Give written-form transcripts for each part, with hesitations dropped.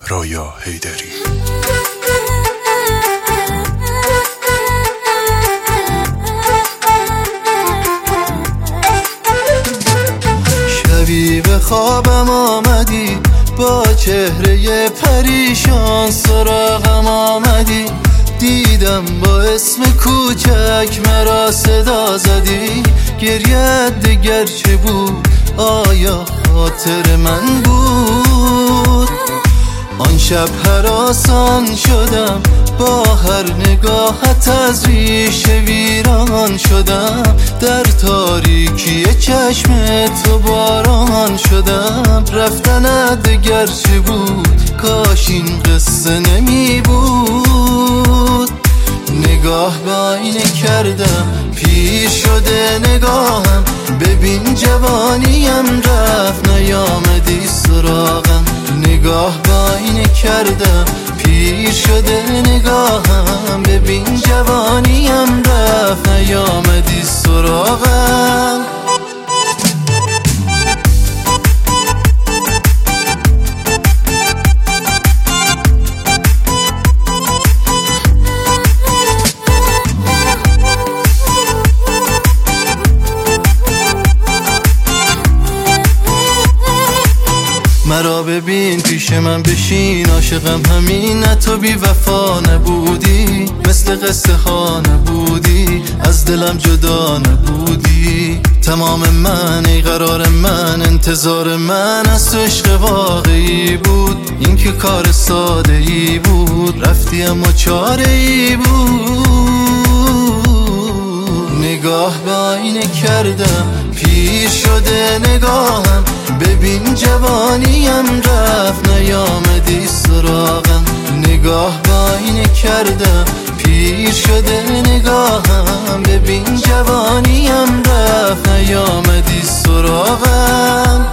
رویا حیدری. شبی به خوابم آمدی، با چهره پریشان سراغم آمدی. دیدم با اسم کوچک مرا صدا زدی. گریت دگر چه بود؟ آیا خاطر من بود؟ آن شب هراسان شدم، با هر نگاهت از ریشه ویران شدم. در تاریکی چشم تو باران شدم. رفتنت دگر چه بود؟ کاش این قصه نمی بود. نگاه به آینه کردم، پیر شده نگاهم. ببین جوانیم رفت، نیامدی سراغم. نگاه به آینه کردم، پیر شده نگاهم. ببین جوانیم رفت، نیامدی سراغم. مرا ببین پیش من بشین، عاشقم همین، نه تو بی وفا نبودی. مثل قصه ها نبودی، از دلم جدا نبودی. تمام من ای قرار من، انتظار من از تو عشق واقعی بود. این که کار ساده ای بود، رفتی اما چاره ای بود. نگاه به آینه کردم، پیر شده نگاهم. ببین جوانیم رفت، نیامدی سراغم. نگاه به آینه کردم، پیر شده نگاهم. ببین جوانیم رفت، نیامدی سراغم.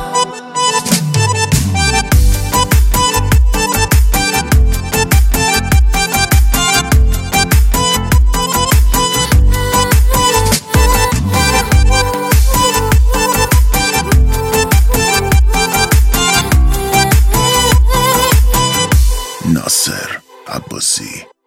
ناصر عباسی.